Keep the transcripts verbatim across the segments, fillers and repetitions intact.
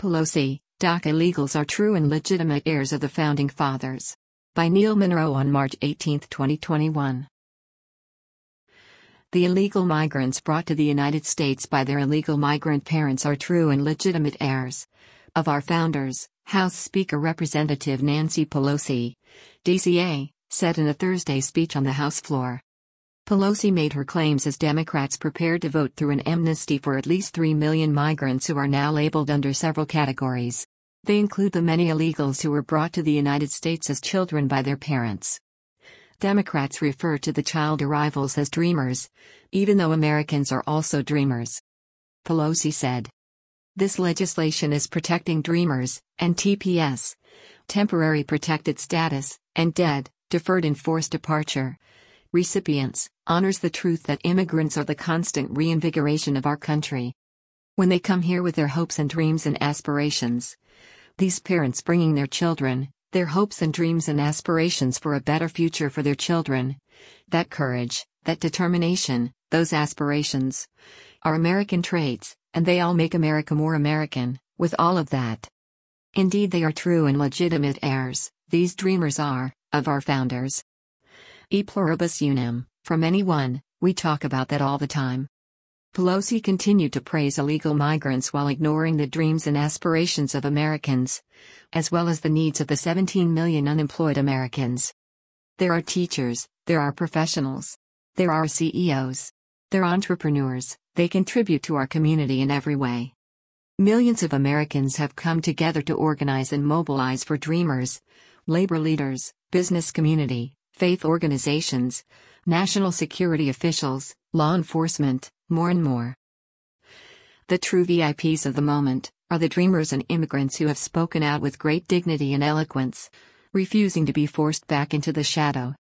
Pelosi, DACA illegals are true and legitimate heirs of the Founding Fathers. By Neil Monroe on March eighteenth, twenty twenty-one. The illegal migrants brought to the United States by their illegal migrant parents are true and legitimate heirs of our founders, House Speaker Representative Nancy Pelosi, D C A, said in a Thursday speech on the House floor. Pelosi made her claims as Democrats prepared to vote through an amnesty for at least three million migrants who are now labeled under several categories. They include the many illegals who were brought to the United States as children by their parents. Democrats refer to the child arrivals as dreamers, even though Americans are also dreamers. Pelosi said. This legislation is protecting dreamers, and T P S, temporary protected status, and dead, deferred enforced departure recipients, honors the truth that immigrants are the constant reinvigoration of our country. When they come here with their hopes and dreams and aspirations, these parents bringing their children, their hopes and dreams and aspirations for a better future for their children, that courage, that determination, those aspirations, are American traits, and they all make America more American, with all of that. Indeed, they are true and legitimate heirs, these dreamers are, of our founders. E pluribus unum, from anyone, we talk about that all the time. Pelosi continued to praise illegal migrants while ignoring the dreams and aspirations of Americans, as well as the needs of the seventeen million unemployed Americans. There are teachers, there are professionals, there are C E Os, there are entrepreneurs, they contribute to our community in every way. Millions of Americans have come together to organize and mobilize for dreamers, labor leaders, business community, faith organizations, national security officials, law enforcement, more and more. The true V I Ps of the moment are the dreamers and immigrants who have spoken out with great dignity and eloquence, refusing to be forced back into the shadow.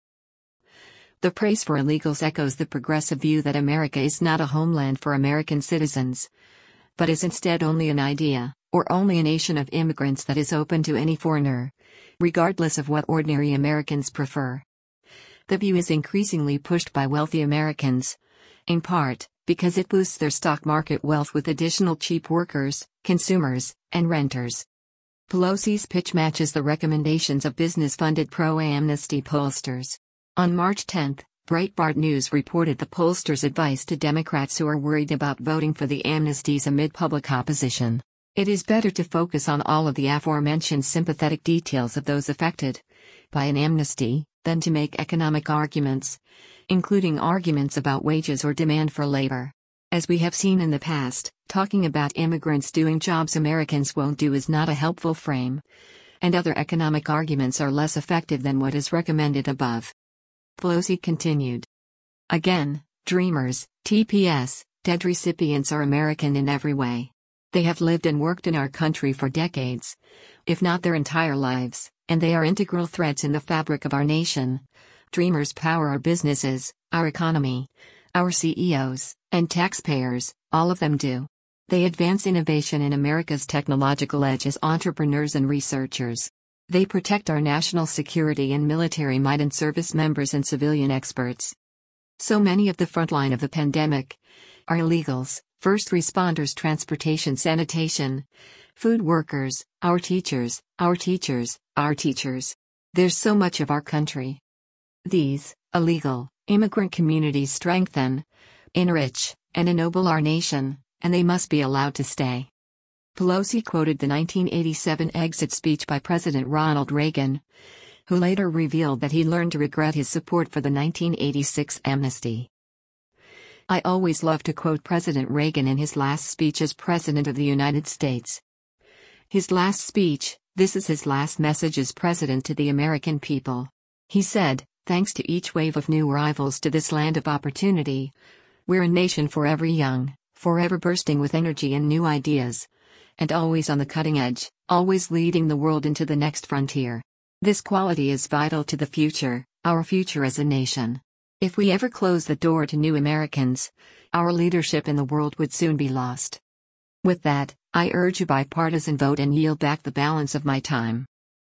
The praise for illegals echoes the progressive view that America is not a homeland for American citizens, but is instead only an idea, or only a nation of immigrants that is open to any foreigner, regardless of what ordinary Americans prefer. The view is increasingly pushed by wealthy Americans, in part, because it boosts their stock market wealth with additional cheap workers, consumers, and renters. Pelosi's pitch matches the recommendations of business-funded pro-amnesty pollsters. On March tenth, Breitbart News reported the pollsters' advice to Democrats who are worried about voting for the amnesties amid public opposition. It is better to focus on all of the aforementioned sympathetic details of those affected by an amnesty, than to make economic arguments, including arguments about wages or demand for labor. As we have seen in the past, talking about immigrants doing jobs Americans won't do is not a helpful frame, and other economic arguments are less effective than what is recommended above. Pelosi continued. Again, dreamers, T P S, dead recipients are American in every way. They have lived and worked in our country for decades, if not their entire lives, and they are integral threads in the fabric of our nation. Dreamers power our businesses, our economy, our C E Os, and taxpayers, all of them do. They advance innovation in America's technological edge as entrepreneurs and researchers. They protect our national security and military might and service members and civilian experts. So many of the frontline of the pandemic are illegals, first responders, transportation, sanitation, food workers, our teachers, our teachers, our teachers. There's so much of our country. These illegal immigrant communities strengthen, enrich, and ennoble our nation, and they must be allowed to stay. Pelosi quoted the nineteen eighty-seven exit speech by President Ronald Reagan, who later revealed that he learned to regret his support for the nineteen eighty-six amnesty. I always love to quote President Reagan in his last speech as President of the United States. His last speech, this is his last message as President to the American people. He said, "Thanks to each wave of new arrivals to this land of opportunity, we're a nation forever young, forever bursting with energy and new ideas, and always on the cutting edge, always leading the world into the next frontier. This quality is vital to the future, our future as a nation. If we ever close the door to new Americans, our leadership in the world would soon be lost." With that, I urge a bipartisan vote and yield back the balance of my time.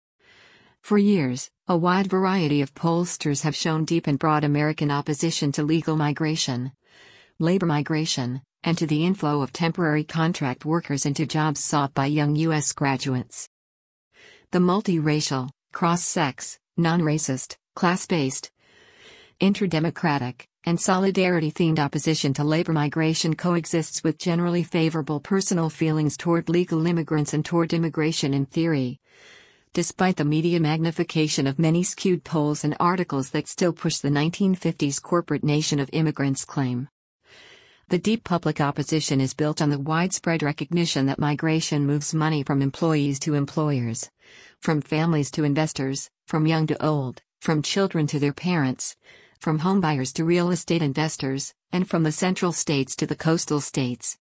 For years, a wide variety of pollsters have shown deep and broad American opposition to legal migration, labor migration, and to the inflow of temporary contract workers into jobs sought by young U S graduates. The multiracial, cross-sex, non-racist, class-based, interdemocratic, and solidarity-themed opposition to labor migration coexists with generally favorable personal feelings toward legal immigrants and toward immigration in theory. Despite the media magnification of many skewed polls and articles that still push the nineteen fifties corporate nation of immigrants claim. The deep public opposition is built on the widespread recognition that migration moves money from employees to employers, from families to investors, from young to old, from children to their parents, from homebuyers to real estate investors, and from the central states to the coastal states.